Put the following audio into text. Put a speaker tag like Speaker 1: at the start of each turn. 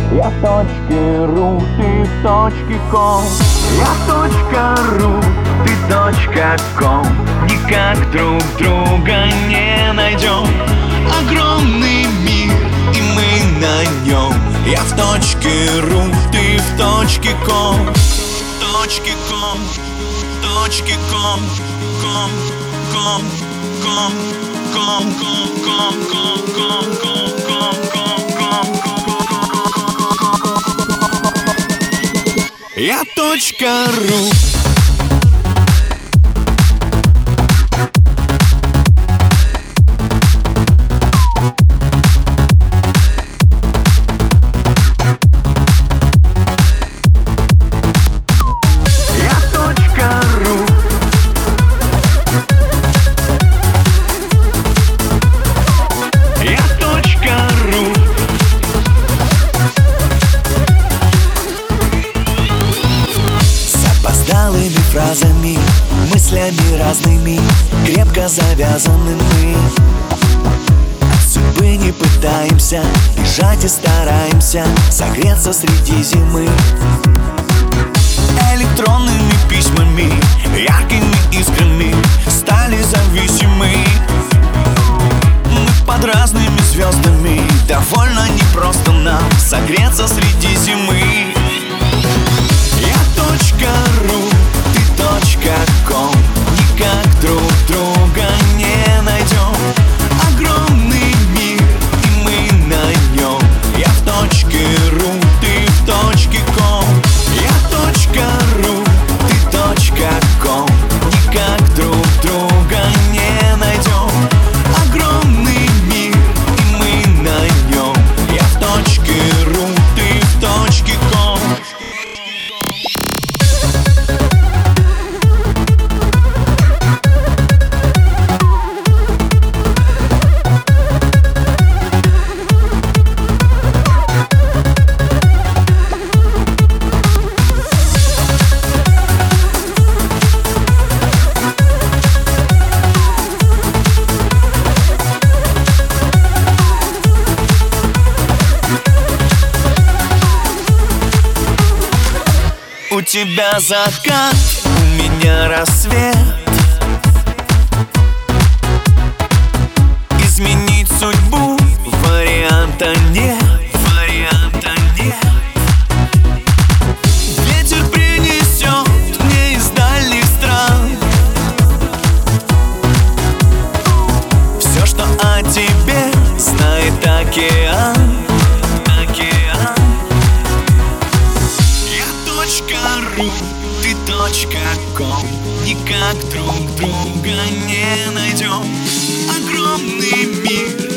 Speaker 1: Я в точке ру, ты в точке ком. Я точка ру, ты точка ком. Никак друг друга не найдем. Огромный мир, и мы на нем. Я в точке ру, ты в точке ком. Точки ком, точки ком, ком, ком, ком, ком, ком, ком, ком, ком, ком, ком. Я точка ру.
Speaker 2: Фразами, мыслями разными, крепко завязаны мы. От судьбы не пытаемся бежать и стараемся согреться среди зимы. Электронными письмами, яркими искрами стали зависимы. Мы под разными звездами, довольно непросто нам согреться среди зимы. Я точка ру, точка ком. Никак друг друга не найдем. Огромный мир, и мы на нем. Я в точке ру, ты в точке ком. Я точка ру, ты точка ком. Никак друг друга не найдем. Огромный мир, и мы на нем. Я в точке ру, ты в точке ком. У тебя закат, у меня рассвет. Изменить судьбу варианта нет. Варианта нет. Ветер принесет мне из дальних стран все, что о тебе знает океан. Ты точка ком. Никак друг друга не найдем. Огромный мир,